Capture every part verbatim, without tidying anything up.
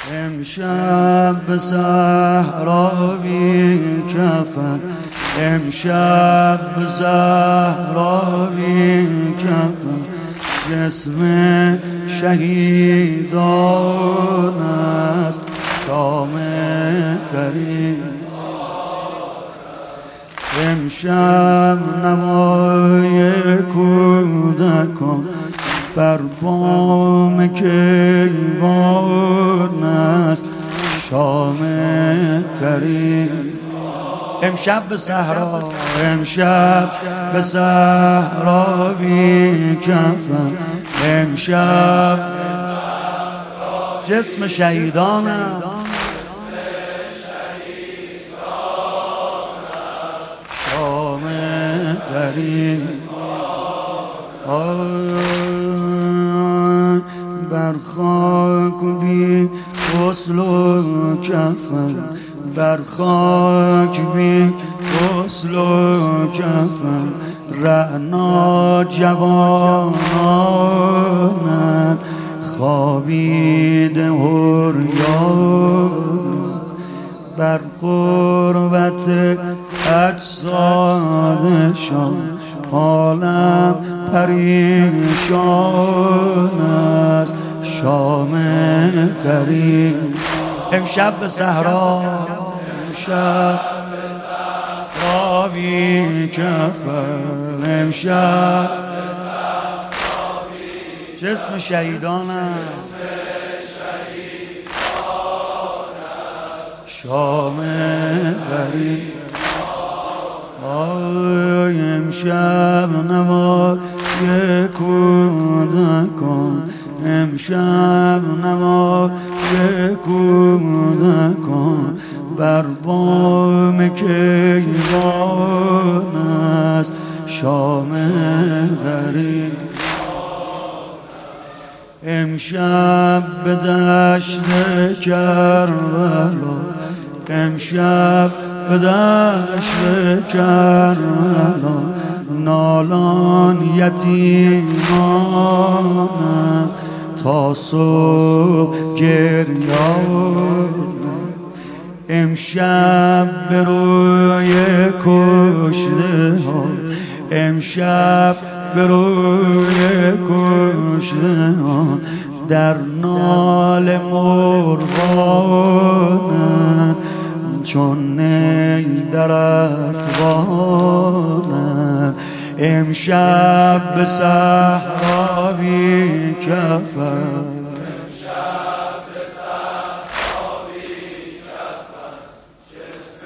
امشب به صحرا بی کفن، امشب به صحرا بی کفن، جسم شهیدان است شام قریب. امشب نمای کودکان بر بام کیوان است شام قریب. امشب به صحرا، امشب به صحرا بی کفن، امشب جسم شهیدان است شام قریب. بر خاک بی غسل و کفن، بر خاک بی غسل و کفن، رعنا جوانان خوابیده عریان، بر قربت اجسادشان عالم پریشان است شام قریب. امشب به صحرا، امشب را بی کفن، امشب جسم شهیدان است شام قریب. آی امشب نمای کودکان، امشب نمای کودکان بر بام کیوان است شام قریب. امشب به دشت کربلا، امشب به دشت کربلا نالان یتیمان تا صبح گریان. امشب به روی کشته ها، امشب به روی کشته ها در نال مرغان چون نی در افغان. امشب به صحرا بی کفن، امشب به صحرا بی کفن، جسم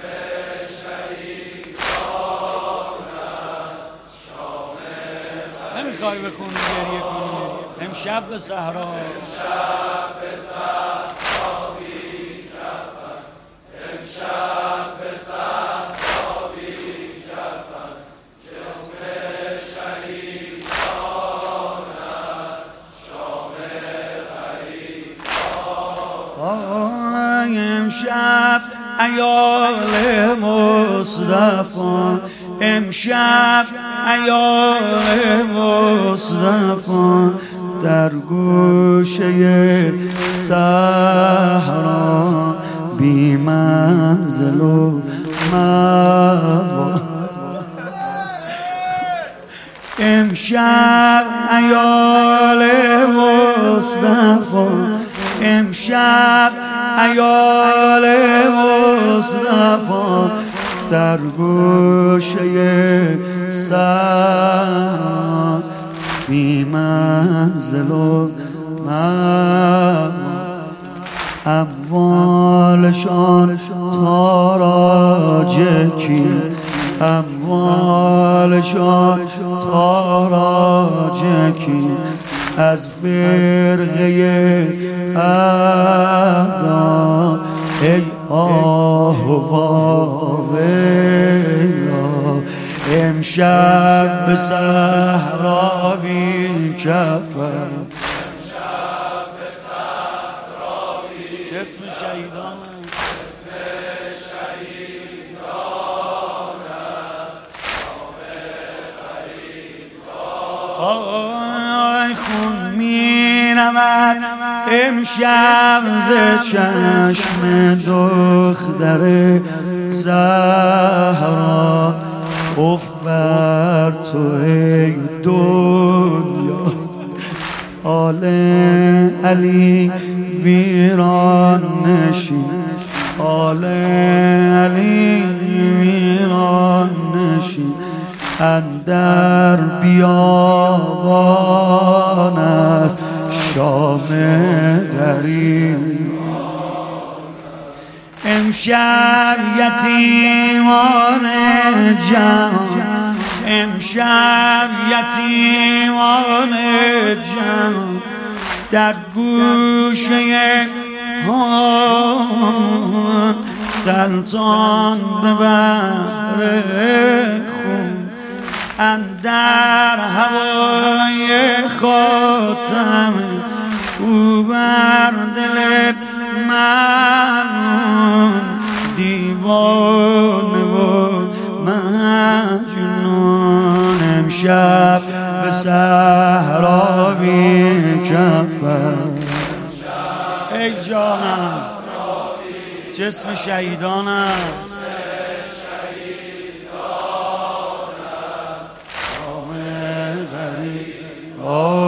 شهیدان است شام قریب. نمیخوای بخونی گریه کنی؟ امشب به صحرا، امشب به صحرا بی کفن، امشب به صحرا بی کفن، جسم شهیدان است شام قریب. آی امشب عیال مصطفی، امشب عیال مصطفی در گوشه صحرا بی منزل و مأوا. امشب عیال مصطفی، امشب عیال مصطفی در گوشه صحرا بی منزل و مأوا. اموالشان تاراج کی، اموالشان تاراج کی از فرقه اعدا. ای آه و ویلا امشب به صحرا بی کفن، امشب به صحرا بی کفن، جسم شهیدان جسم شهیدان است شام قریب. آی خون می نمد امشب ز چشم دختر زهرا اف بر تو ای دنیا، آل علی ویران نشین، آل علی ویران نشین، اندر بیابان است شام غریب. امشب یتیمان جهان، امشب یتیمان جهان در گوشه هان غلطان به بحر خون، اندر هوای خاتم او بر دل من دیوانه و مجنون. امشب به صحرا بی کفن، ای جانم جسم شهیدان است، شام غریب.